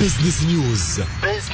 بزنس نيوز.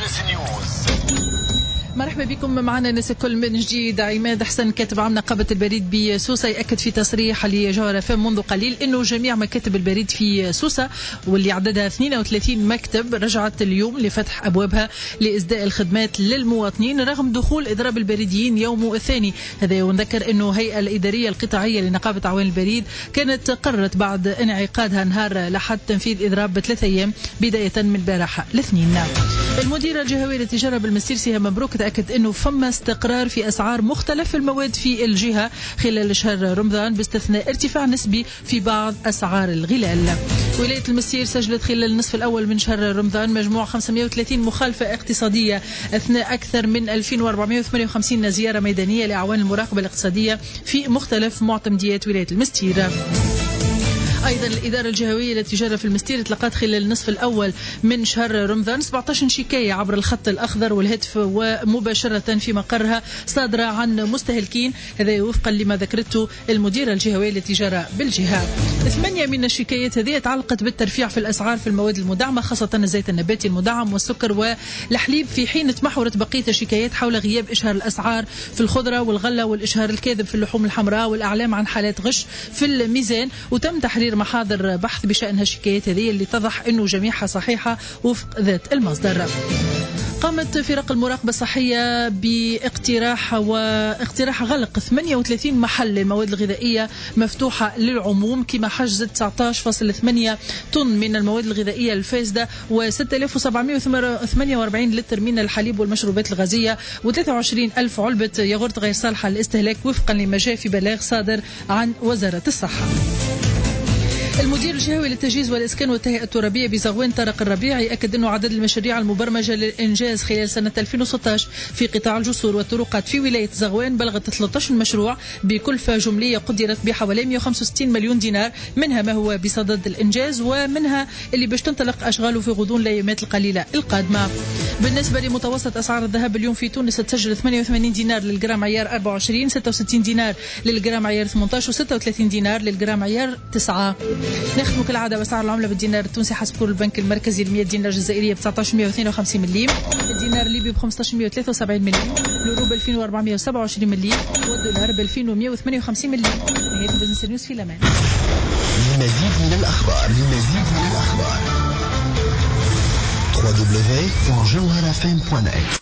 مرحبا بكم معنا ناس الكل من جديد. عماد حسن كاتب عام نقابة البريد بسوسة يأكد في تصريح لجوهر FM منذ قليل أنه جميع مكاتب البريد في سوسة واللي عددها 32 مكتب رجعت اليوم لفتح أبوابها لإسداء الخدمات للمواطنين رغم دخول إضراب البريديين يومه الثاني. هذا ونذكر أنه هيئة الإدارية القطاعية لنقابة عوان البريد كانت قررت بعد انعقادها نهار لحد تنفيذ إضراب ب3 أيام بداية من البارحة الاثنين. المديرة الجهوية للتجارة بالمستير سهام مبروك تأكد أنه فما استقرار في أسعار مختلف المواد في الجهة خلال شهر رمضان باستثناء ارتفاع نسبي في بعض أسعار الغلال. ولاية المستير سجلت خلال النصف الأول من شهر رمضان مجموع 530 مخالفة اقتصادية أثناء أكثر من 2458 زيارة ميدانية لأعوان المراقبة الاقتصادية في مختلف معتمديات ولاية المستير. أيضا الإدارة الجهوية للتجارة في المستير اطلقت خلال النصف الأول من شهر رمضان 17 شكاية عبر الخط الأخضر والهاتف ومباشرة في مقرها صادرة عن مستهلكين. هذا وفقا لما ذكرته المديرة الجهوية للتجارة بالجهة. 8 من الشكايات هذه تعلقت بالترفيع في الأسعار في المواد المدعمة خاصة الزيت النباتي المدعم والسكر والحليب في حين تمحورت بقية الشكايات حول غياب إشهار الأسعار في الخضرة والغلة والإشهار الكاذب في اللحوم الحمراء والأعلام عن حالات غش في الميزان. وتم تحرير محاضر بحث بشأن هالشكايات هذه اللي تضح أنه جميعها صحيحة وفق ذات المصدر. قامت فرق المراقبة الصحية باقتراح غلق 38 محل للمواد الغذائية مفتوحة للعموم كما حجز 19.8 طن من المواد الغذائية الفاسدة و6748 لتر من الحليب والمشروبات الغازية و23,000 علبة ياغورت غير صالحة للاستهلاك وفقا لما جاء في بلاغ صادر عن وزارة الصحة. المدير الجهوي للتجهيز والإسكان والتهيئة الترابية بزغوان طارق الربيع يأكد أنه عدد المشاريع المبرمجة للإنجاز خلال سنة 2016 في قطاع الجسور والطرقات في ولاية زغوان بلغت 13 مشروع بكلفة جملية قدرت بحوالي 165 مليون دينار منها ما هو بصدد الإنجاز ومنها اللي باش تنطلق أشغاله في غضون الأيامات القليلة القادمة. بالنسبة لمتوسط أسعار الذهب اليوم في تونس تسجل 88 دينار للجرام عيار 24 66 دينار للجرام عيار 18 و36 دينار للجرام عيار 9. نختم كالعادة بأسعار العملة بالدينار التونسي حسب كل البنك المركزي ال 100 دينار جزائرية ب 1952 مليم، الدينار الليبي ب 1573 مليم، اليورو ب 2427 مليم والدولار ب 2158 مليم. نهاية بزنس نيوز في الأمان. لمزيد من الأخبار www.jawharfm.net